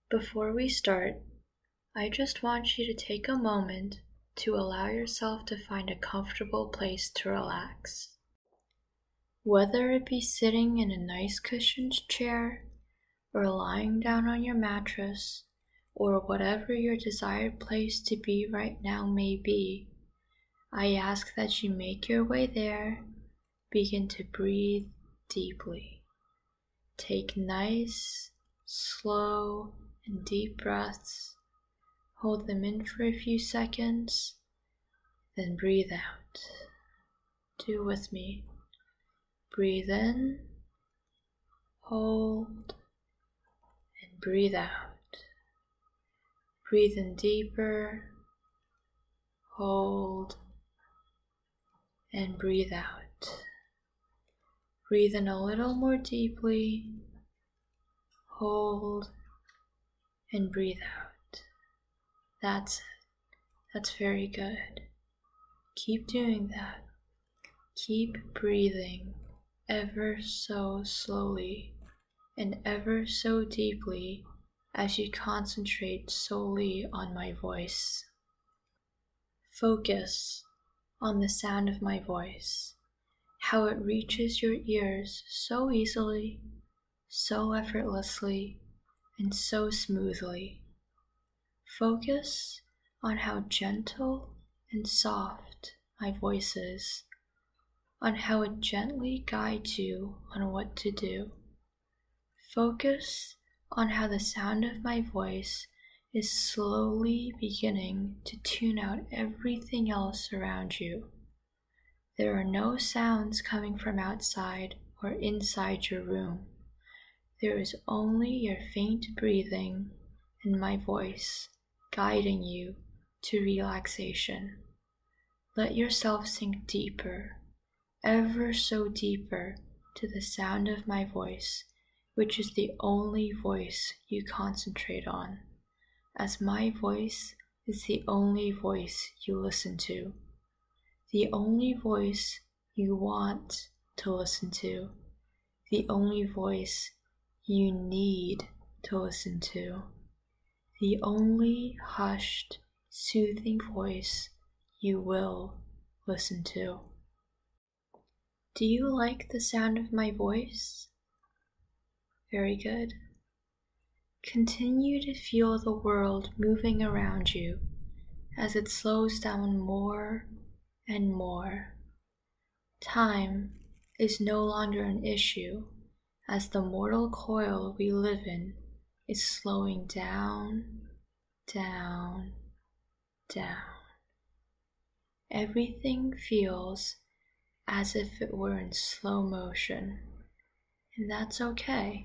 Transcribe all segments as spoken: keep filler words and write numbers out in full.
Before we start, I just want you to take a moment to allow yourself to find a comfortable place to relax. Whether it be sitting in a nice cushioned chair, or lying down on your mattress, or whatever your desired place to be right now may be, I ask that you make your way there. Begin to breathe deeply. Take nice, slow, and deep breaths. Hold them in for a few seconds, then breathe out. Do with me. Breathe in, hold, and breathe out. Breathe in deeper, hold, and breathe out. Breathe in a little more deeply, hold, and breathe out. That's it. That's very good. Keep doing that. Keep breathing ever so slowly and ever so deeply as you concentrate solely on my voice. Focus on the sound of my voice, how it reaches your ears so easily, so effortlessly, and so smoothly. Focus on how gentle and soft my voice is, on how it gently guides you on what to do. Focus on how the sound of my voice is slowly beginning to tune out everything else around you. There are no sounds coming from outside or inside your room. There is only your faint breathing and my voice guiding you to relaxation. Let yourself sink deeper, ever so deeper, to the sound of my voice, which is the only voice you concentrate on, as my voice is the only voice you listen to, the only voice you want to listen to, the only voice you need to listen to, the only hushed, soothing voice you will listen to. Do you like the sound of my voice? Very good. Continue to feel the world moving around you as it slows down more and more. Time is no longer an issue as the mortal coil we live in is slowing down, down, down. Everything feels as if it were in slow motion, and that's okay.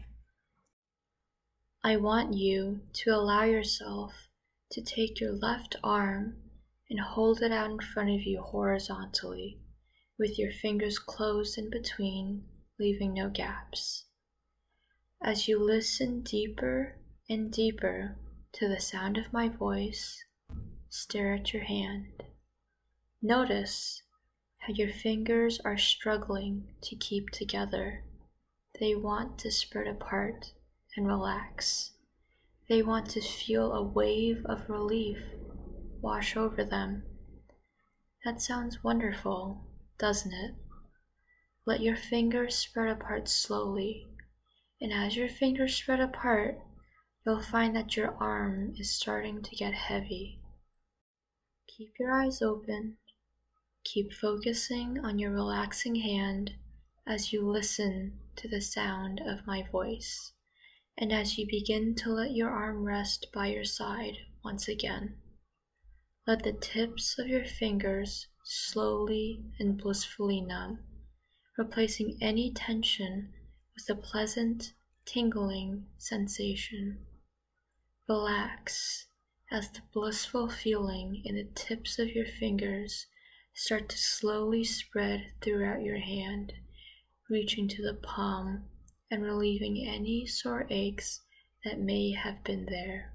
I want you to allow yourself to take your left arm and hold it out in front of you horizontally, with your fingers closed in between, leaving no gaps. As you listen deeper and deeper to the sound of my voice, stare at your hand. Notice how your fingers are struggling to keep together. They want to spread apart and relax. They want to feel a wave of relief wash over them. That sounds wonderful, doesn't it? Let your fingers spread apart slowly, and as your fingers spread apart, you'll find that your arm is starting to get heavy. Keep your eyes open. Keep focusing on your relaxing hand as you listen to the sound of my voice, and as you begin to let your arm rest by your side once again. Let the tips of your fingers slowly and blissfully numb, replacing any tension with a pleasant, tingling sensation. Relax as the blissful feeling in the tips of your fingers start to slowly spread throughout your hand, reaching to the palm and relieving any sore aches that may have been there.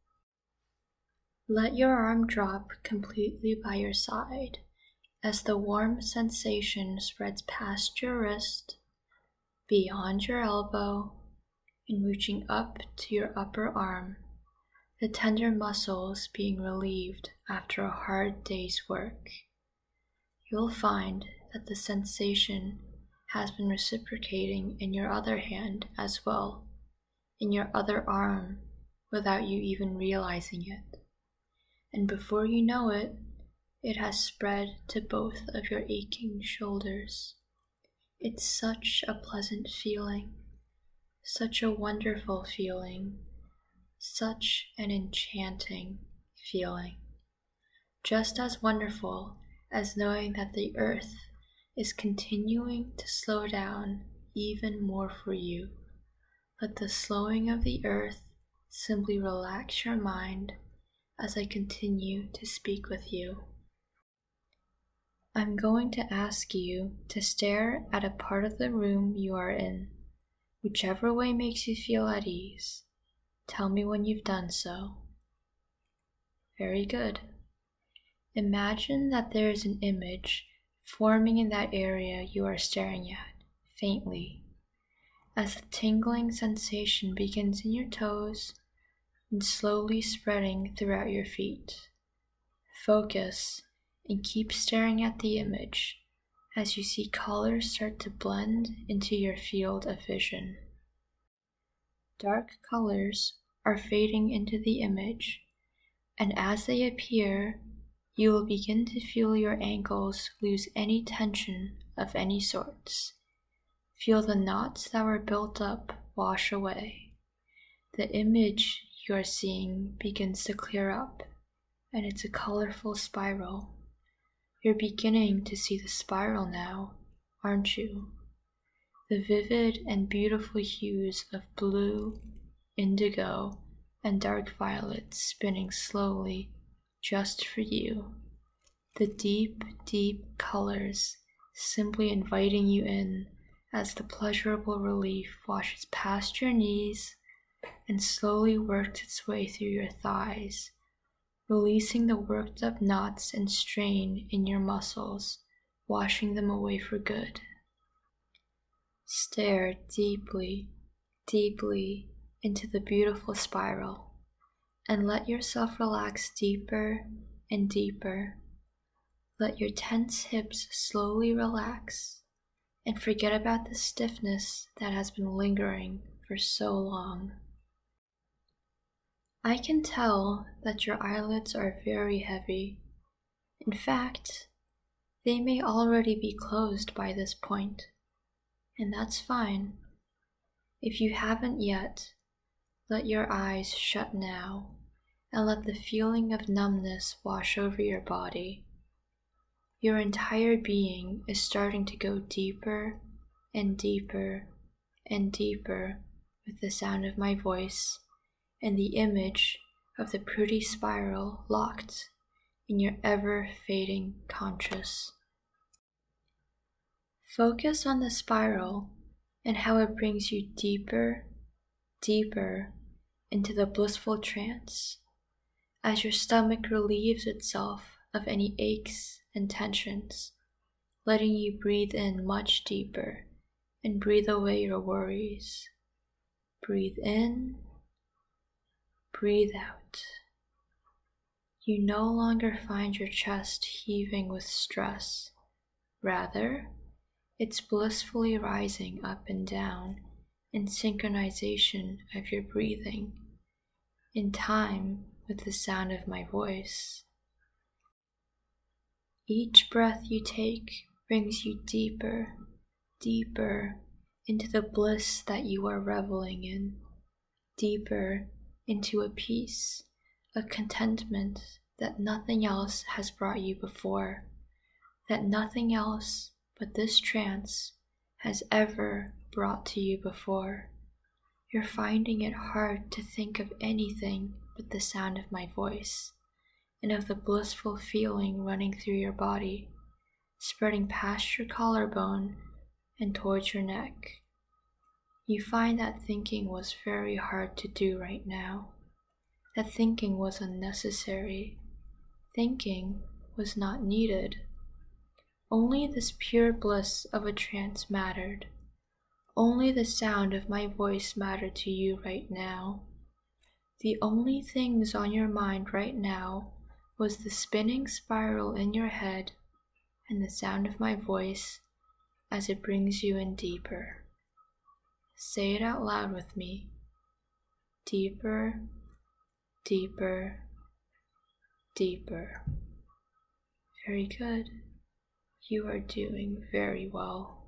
Let your arm drop completely by your side as the warm sensation spreads past your wrist, beyond your elbow, and reaching up to your upper arm the tender muscles being relieved after a hard day's work. You'll find that the sensation has been reciprocating in your other hand as well, in your other arm, without you even realizing it. And before you know it, it has spread to both of your aching shoulders. It's such a pleasant feeling, such a wonderful feeling, such an enchanting feeling. Just as wonderful as knowing that the earth is continuing to slow down even more for you. Let the slowing of the earth simply relax your mind as I continue to speak with you. I'm going to ask you to stare at a part of the room you are in, whichever way makes you feel at ease. Tell me when you've done so. Very good. Imagine that there is an image forming in that area you are staring at, faintly, as the tingling sensation begins in your toes and slowly spreading throughout your feet. Focus and keep staring at the image as you see colors start to blend into your field of vision. Dark colors are fading into the image, and as they appear, you will begin to feel your ankles lose any tension of any sorts. Feel the knots that were built up wash away. The image you are seeing begins to clear up, and it's a colorful spiral. You're beginning to see the spiral now, aren't you? The vivid and beautiful hues of blue, indigo, and dark violet spinning slowly just for you. The deep, deep colors simply inviting you in as the pleasurable relief washes past your knees and slowly works its way through your thighs, releasing the worked up knots and strain in your muscles, washing them away for good. Stare deeply, deeply into the beautiful spiral and let yourself relax deeper and deeper. Let your tense hips slowly relax and forget about the stiffness that has been lingering for so long. I can tell that your eyelids are very heavy. In fact, they may already be closed by this point, and that's fine. If you haven't yet, let your eyes shut now and let the feeling of numbness wash over your body. Your entire being is starting to go deeper and deeper and deeper with the sound of my voice and the image of the pretty spiral locked in your ever-fading conscious. Focus on the spiral and how it brings you deeper, deeper into the blissful trance as your stomach relieves itself of any aches and tensions, letting you breathe in much deeper and breathe away your worries. Breathe in, breathe out. You no longer find your chest heaving with stress. Rather, it's blissfully rising up and down in synchronization of your breathing, in time with the sound of my voice. Each breath you take brings you deeper, deeper into the bliss that you are reveling in, deeper into a peace, a contentment that nothing else has brought you before, that nothing else but this trance has ever brought to you before. You're finding it hard to think of anything but the sound of my voice, and of the blissful feeling running through your body, spreading past your collarbone and towards your neck. You find that thinking was very hard to do right now, that thinking was unnecessary, thinking was not needed. Only this pure bliss of a trance mattered. Only the sound of my voice mattered to you right now. the only things on your mind right now was the spinning spiral in your head and the sound of my voice as it brings you in deeper. Say it out loud with me. Deeper, deeper, deeper. Very good. You are doing very well.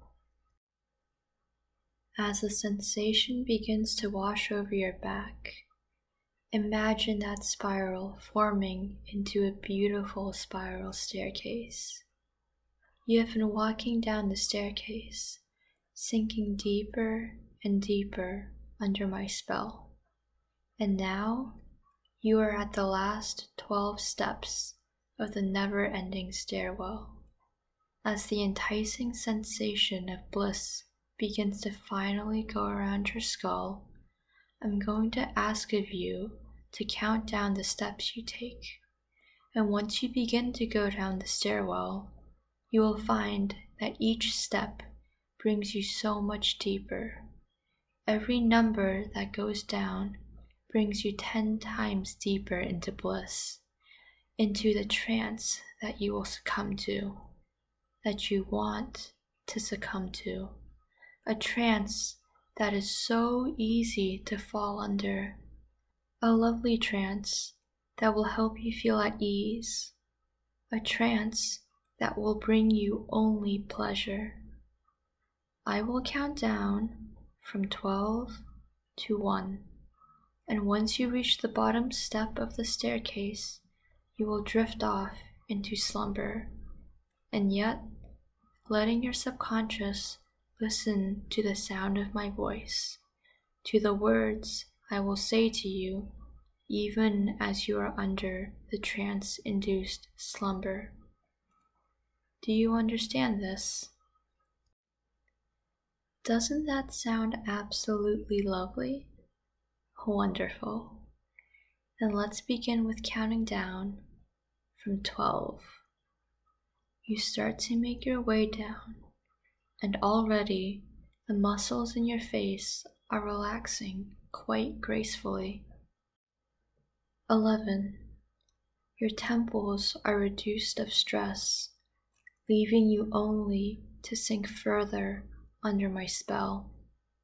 As the sensation begins to wash over your back, imagine that spiral forming into a beautiful spiral staircase. You have been walking down the staircase, sinking deeper and deeper under my spell. And now you are at the last twelve steps of the never-ending stairwell. As the enticing sensation of bliss begins to finally go around your skull, I'm going to ask of you to count down the steps you take. And once you begin to go down the stairwell, you will find that each step brings you so much deeper. Every number that goes down brings you ten times deeper into bliss, into the trance that you will succumb to, that you want to succumb to, a trance that is so easy to fall under, a lovely trance that will help you feel at ease, a trance that will bring you only pleasure. I will count down from twelve to one, and once you reach the bottom step of the staircase, you will drift off into slumber, and yet letting your subconscious listen to the sound of my voice, to the words I will say to you, even as you are under the trance-induced slumber. Do you understand this? Doesn't that sound absolutely lovely? Wonderful. Then let's begin with counting down from twelve. You start to make your way down, and already the muscles in your face are relaxing quite gracefully. eleven. Your temples are reduced of stress, leaving you only to sink further under my spell.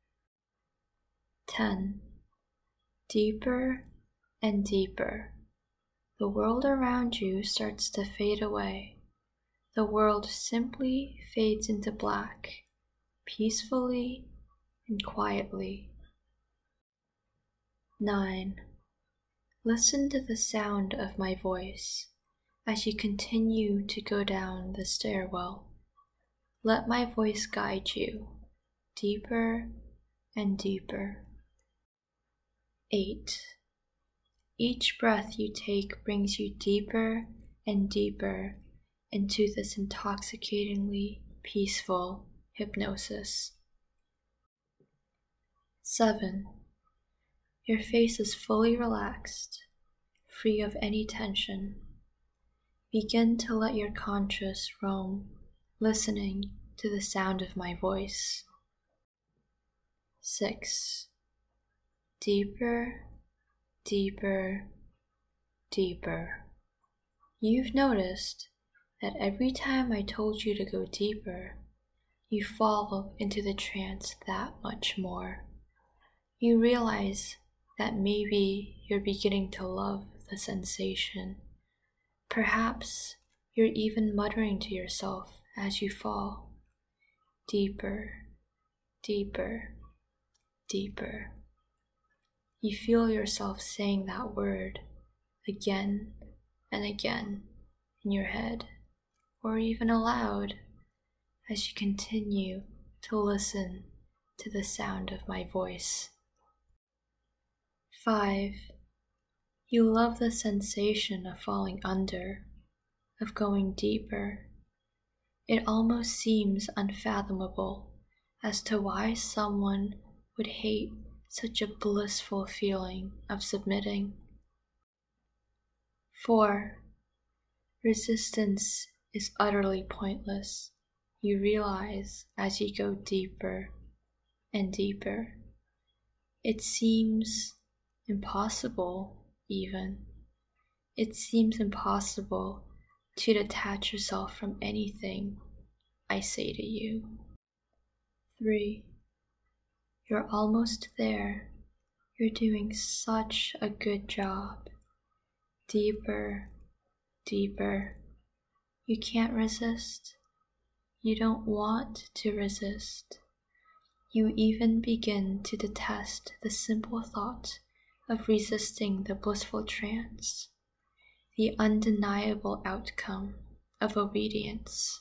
ten. Deeper and deeper. The world around you starts to fade away. The world simply fades into black, peacefully and quietly. nine. Listen to the sound of my voice as you continue to go down the stairwell. Let my voice guide you deeper and deeper. eight. Each breath you take brings you deeper and deeper into this intoxicatingly peaceful hypnosis. seven. Your face is fully relaxed, free of any tension. Begin to let your conscious roam, listening to the sound of my voice. six. Deeper, deeper, deeper. You've noticed that every time I told you to go deeper, you fall into the trance that much more. You realize that maybe you're beginning to love the sensation. Perhaps you're even muttering to yourself as you fall. Deeper, deeper, deeper. You feel yourself saying that word again and again in your head, or even aloud, as you continue to listen to the sound of my voice. five. You love the sensation of falling under, of going deeper. It almost seems unfathomable as to why someone would hate such a blissful feeling of submitting. four. Resistance is utterly pointless, you realize as you go deeper and deeper. It seems impossible even. It seems impossible to detach yourself from anything I say to you. Three. You're almost there. You're doing such a good job. Deeper, deeper. You can't resist. You don't want to resist. You even begin to detest the simple thought of resisting the blissful trance, the undeniable outcome of obedience.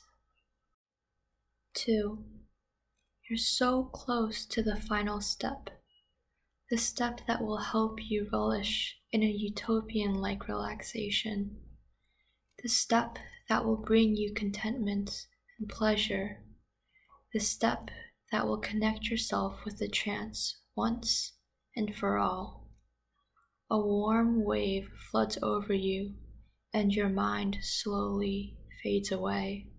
Two. You're so close to the final step, the step that will help you relish in a utopian-like relaxation, the step that will bring you contentment and pleasure, the step that will connect yourself with the trance once and for all. A warm wave floods over you, and your mind slowly fades away.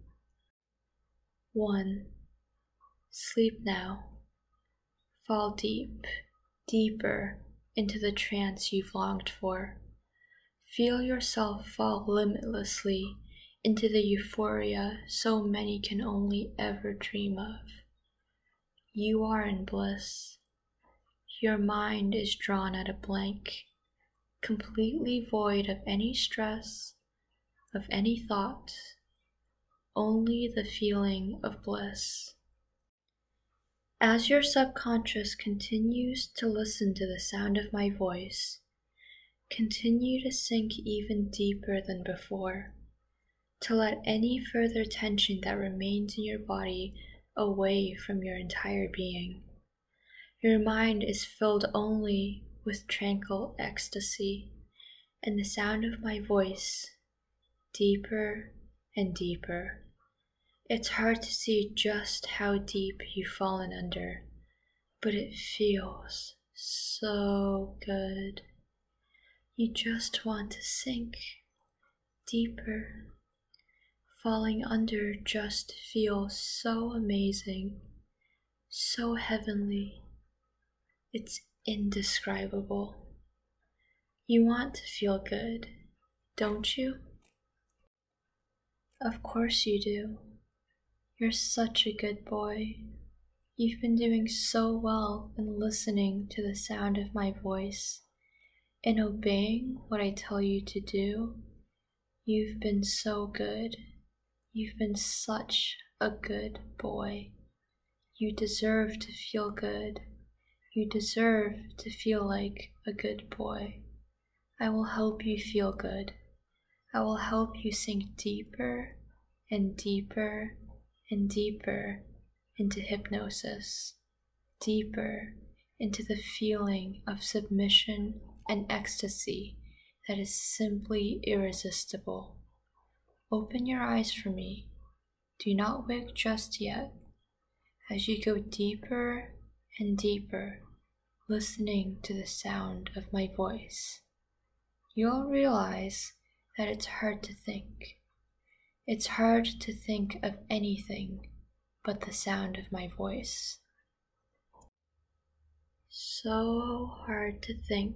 One. Sleep now. Fall deep, deeper into the trance you've longed for. Feel yourself fall limitlessly into the euphoria so many can only ever dream of. You are in bliss. Your mind is drawn at a blank, completely void of any stress, of any thought, only the feeling of bliss. As your subconscious continues to listen to the sound of my voice, continue to sink even deeper than before, to let any further tension that remains in your body away from your entire being. Your mind is filled only with tranquil ecstasy, and the sound of my voice, deeper and deeper. It's hard to see just how deep you've fallen under, but it feels so good. You just want to sink deeper. Falling under just feels so amazing, so heavenly. It's indescribable. You want to feel good, don't you? Of course you do. You're such a good boy. You've been doing so well in listening to the sound of my voice, in obeying what I tell you to do. You've been so good. You've been such a good boy. You deserve to feel good. You deserve to feel like a good boy. I will help you feel good. I will help you sink deeper and deeper and deeper into hypnosis, deeper into the feeling of submission and ecstasy that is simply irresistible. Open your eyes for me. Do not wake just yet. As you go deeper and deeper, listening to the sound of my voice, you'll realize that it's hard to think. It's hard to think of anything but the sound of my voice. So hard to think.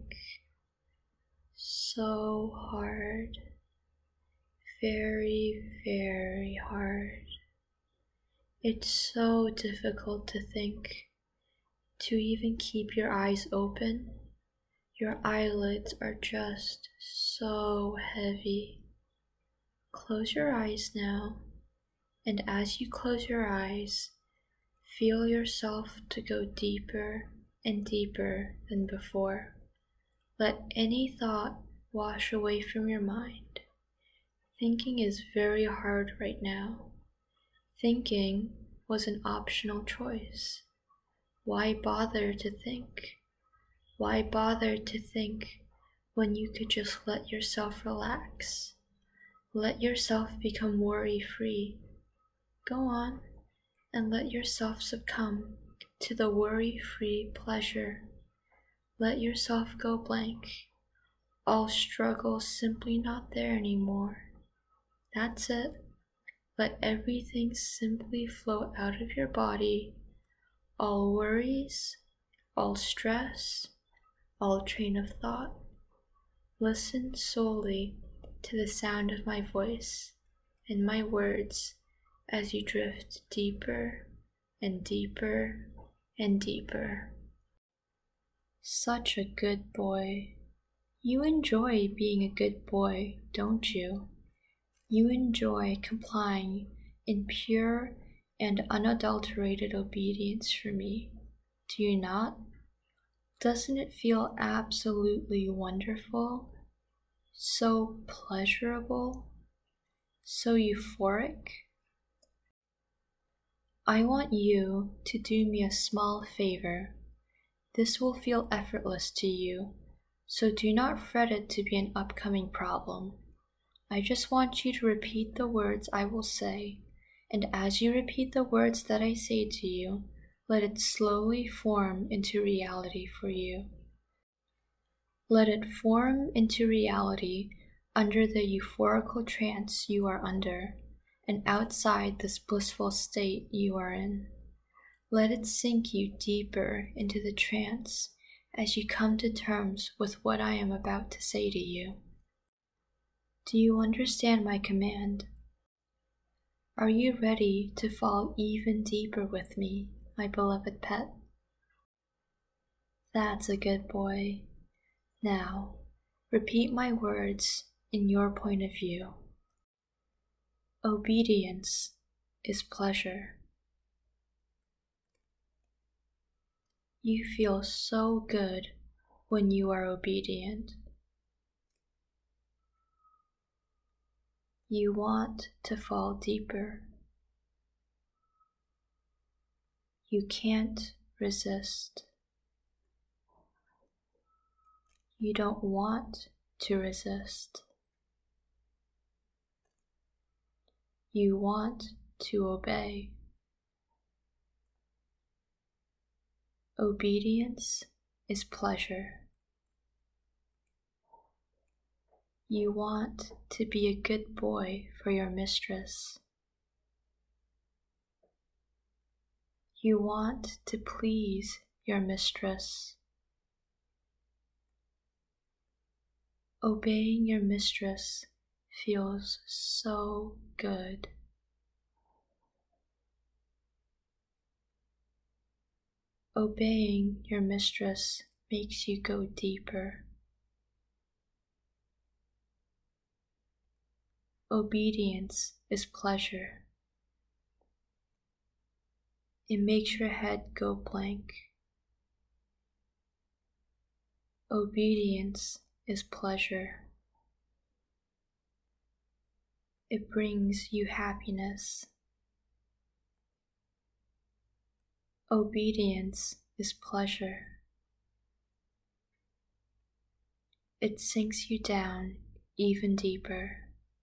So hard. Very, very hard. It's so difficult to think, to even keep your eyes open. Your eyelids are just so heavy. Close your eyes now, and as you close your eyes, feel yourself to go deeper and deeper than before. Let any thought wash away from your mind. Thinking is very hard right now. Thinking was an optional choice. Why bother to think? Why bother to think when you could just let yourself relax? Let yourself become worry-free. Go on and let yourself succumb to the worry-free pleasure. Let yourself go blank. All struggle simply not there anymore. That's it. Let everything simply flow out of your body. All worries, all stress, all train of thought. Listen solely to the sound of my voice and my words as you drift deeper and deeper and deeper. Such a good boy. You enjoy being a good boy, don't you? You enjoy complying in pure and unadulterated obedience for me, do you not? Doesn't it feel absolutely wonderful? So pleasurable? So euphoric? I want you to do me a small favor. This will feel effortless to you, so do not fret it to be an upcoming problem. I just want you to repeat the words I will say, and as you repeat the words that I say to you, let it slowly form into reality for you. Let it form into reality under the euphorical trance you are under, and outside this blissful state you are in. Let it sink you deeper into the trance as you come to terms with what I am about to say to you. Do you understand my command? Are you ready to fall even deeper with me, my beloved pet? That's a good boy. Now, repeat my words in your point of view. Obedience is pleasure. You feel so good when you are obedient. You want to fall deeper. You can't resist. You don't want to resist. You want to obey. Obedience is pleasure. You want to be a good boy for your mistress. You want to please your mistress. Obeying your mistress feels so good. Obeying your mistress makes you go deeper. Obedience is pleasure. It makes your head go blank. Obedience is pleasure. It brings you happiness. Obedience is pleasure. It sinks you down even deeper.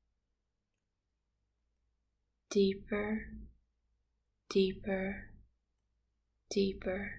Deeper, deeper, deeper.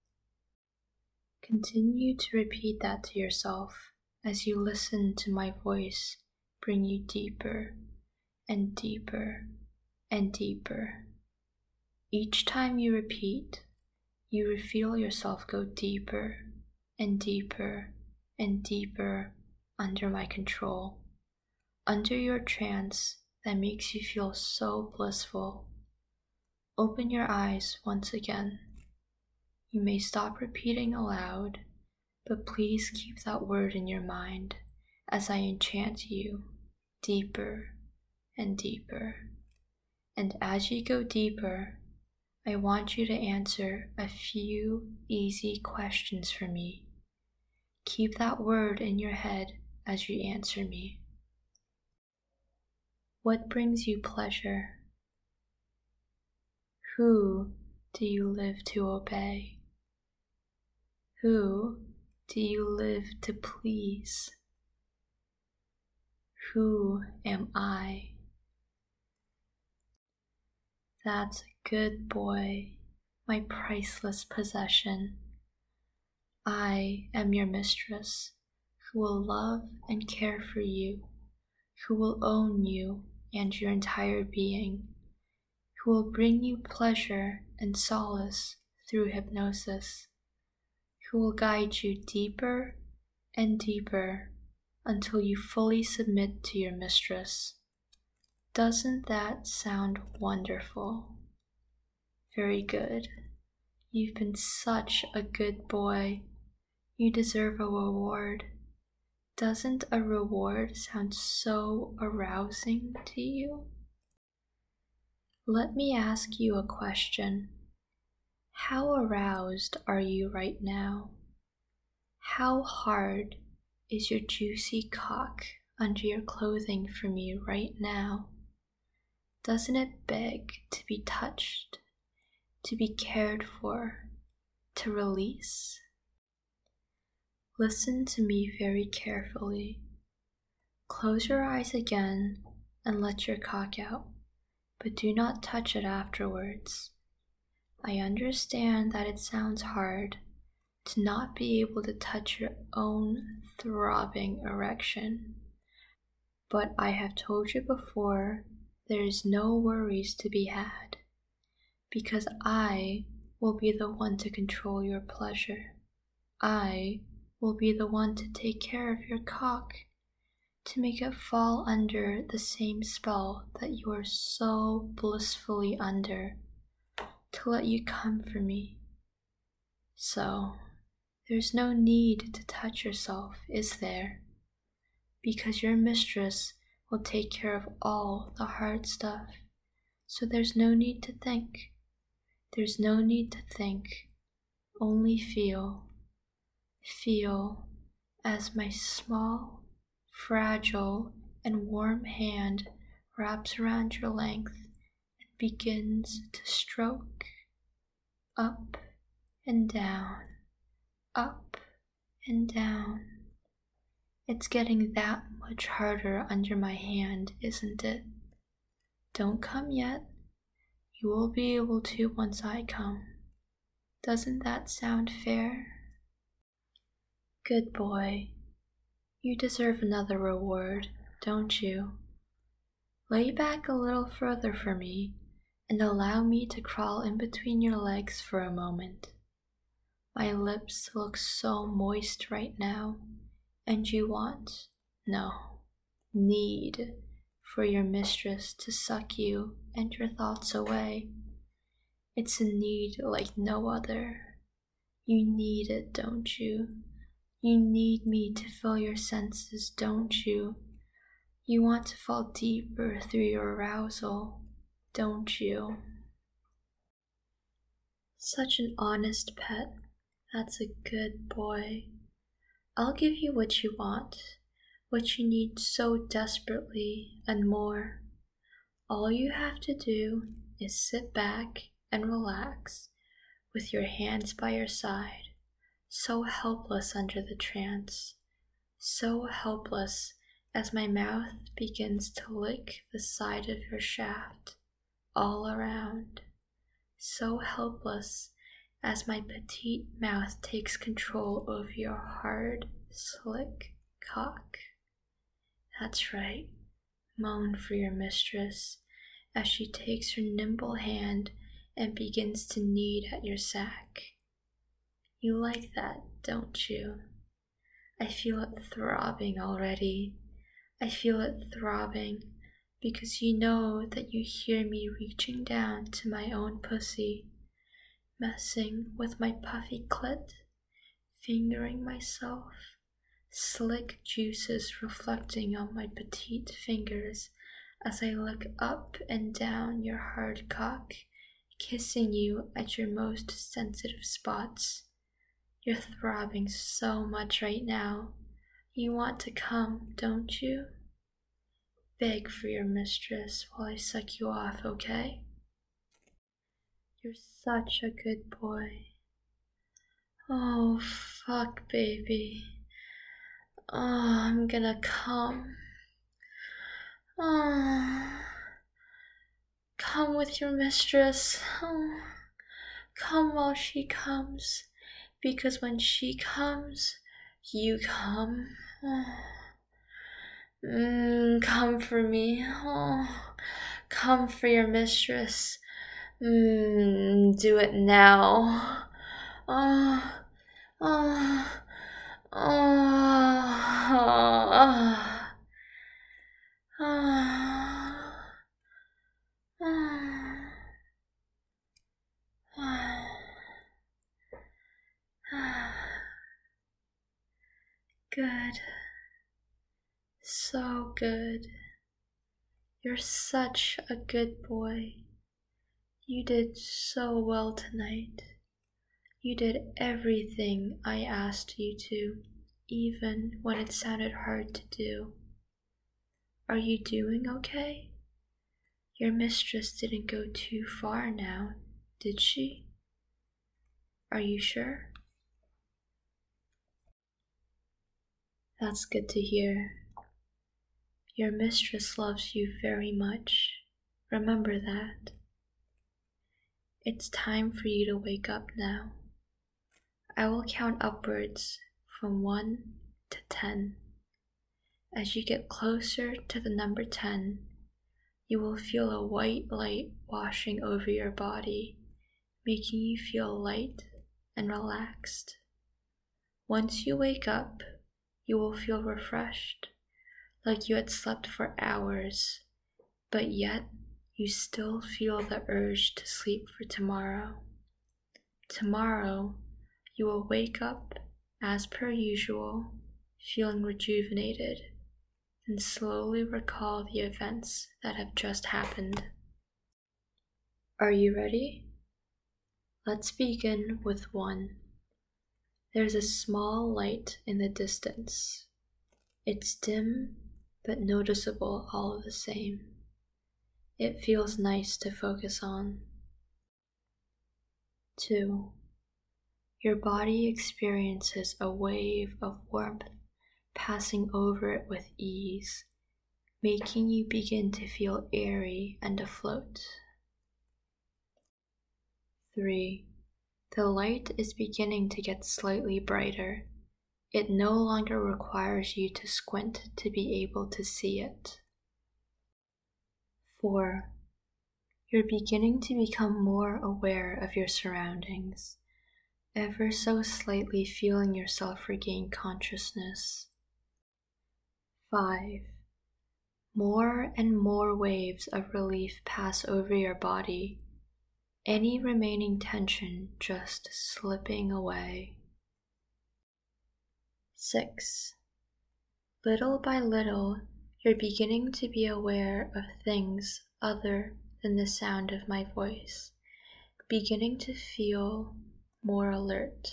Continue to repeat that to yourself as you listen to my voice bring you deeper and deeper and deeper. Each time you repeat, you feel yourself go deeper and deeper and deeper under my control, under your trance that makes you feel so blissful. Open your eyes once again. You may stop repeating aloud, but please keep that word in your mind as I enchant you deeper and deeper. And as you go deeper, I want you to answer a few easy questions for me. Keep that word in your head as you answer me. What brings you pleasure? Who do you live to obey? Who do you live to please? Who am I? That's a good boy, my priceless possession. I am your mistress, who will love and care for you, who will own you and your entire being, who will bring you pleasure and solace through hypnosis, who will guide you deeper and deeper until you fully submit to your mistress. Doesn't that sound wonderful? Very good. You've been such a good boy. You deserve a reward. Doesn't a reward sound so arousing to you? Let me ask you a question. How aroused are you right now? How hard is your juicy cock under your clothing for me right now? Doesn't it beg to be touched, to be cared for, to release? Listen to me very carefully. Close your eyes again and let your cock out, but do not touch it afterwards. I understand that it sounds hard to not be able to touch your own throbbing erection, but I have told you before, there is no worries to be had, because I will be the one to control your pleasure. I will be the one to take care of your cock, to make it fall under the same spell that you are so blissfully under, to let you come for me. So, there's no need to touch yourself, is there? Because your mistress will take care of all the hard stuff, so there's no need to think. There's no need to think, only feel. Feel as my small, fragile, and warm hand wraps around your length and begins to stroke up and down, up and down. It's getting that much harder under my hand, isn't it? Don't come yet. You will be able to once I come. Doesn't that sound fair? Good boy. You deserve another reward, don't you? Lay back a little further for me and allow me to crawl in between your legs for a moment. My lips look so moist right now, and you want, no, need for your mistress to suck you and your thoughts away. It's a need like no other. You need it, don't you? You need me to fill your senses, don't you? You want to fall deeper through your arousal, don't you? Such an honest pet. That's a good boy. I'll give you what you want, what you need so desperately, and more. All you have to do is sit back and relax with your hands by your side, so helpless under the trance, so helpless as my mouth begins to lick the side of your shaft all around, so helpless as my petite mouth takes control over your hard, slick cock. That's right, moan for your mistress as she takes her nimble hand and begins to knead at your sack. You like that, don't you? I feel it throbbing already. I feel it throbbing because you know that you hear me reaching down to my own pussy, messing with my puffy clit, fingering myself, slick juices reflecting on my petite fingers as I look up and down your hard cock, kissing you at your most sensitive spots. You're throbbing so much right now. You want to come, don't you? Beg for your mistress while I suck you off, okay? You're such a good boy. Oh, fuck, baby. Oh, I'm gonna come. Oh, come with your mistress. Oh, come while she comes, because when she comes, you come. Oh. Mm, come for me. Oh, come for your mistress. Mm, do it now. Oh, Oh, oh, oh, oh, oh. Good. So good. You're such a good boy. You did so well tonight. You did everything I asked you to, even when it sounded hard to do. Are you doing okay? Your mistress didn't go too far now, did she? Are you sure? That's good to hear. Your mistress loves you very much. Remember that. It's time for you to wake up now. I will count upwards from one to ten. As you get closer to the number ten, you will feel a white light washing over your body, making you feel light and relaxed. Once you wake up, you will feel refreshed, like you had slept for hours, but yet you still feel the urge to sleep for tomorrow. Tomorrow, you will wake up, as per usual, feeling rejuvenated, and slowly recall the events that have just happened. Are you ready? Let's begin with one. There's a small light in the distance. It's dim, but noticeable all the same. It feels nice to focus on. Two. Your body experiences a wave of warmth passing over it with ease, making you begin to feel airy and afloat. Three. The light is beginning to get slightly brighter. It no longer requires you to squint to be able to see it. Four. You're beginning to become more aware of your surroundings, ever so slightly feeling yourself regain consciousness. Five. More and more waves of relief pass over your body, any remaining tension just slipping away. Six. Little by little, you're beginning to be aware of things other than the sound of my voice, beginning to feel more alert.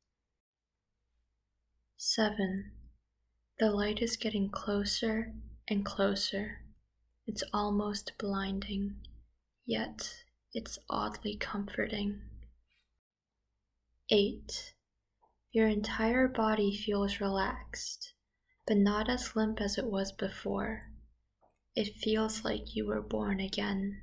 Seven. The light is getting closer and closer. It's almost blinding, yet it's oddly comforting. Eight. Your entire body feels relaxed, but not as limp as it was before. It feels like you were born again.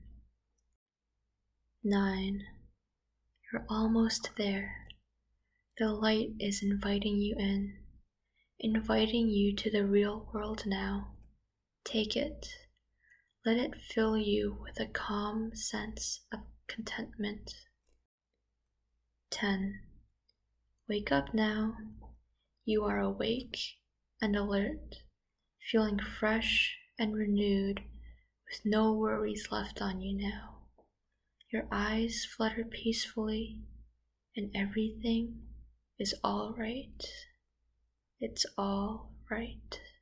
Nine. You're almost there. The light is inviting you in, inviting you to the real world now. Take it. Let it fill you with a calm sense of contentment. Ten. Wake up now. You are awake and alert, feeling fresh and renewed, with no worries left on you now. Your eyes flutter peacefully, and everything is all right. It's all right.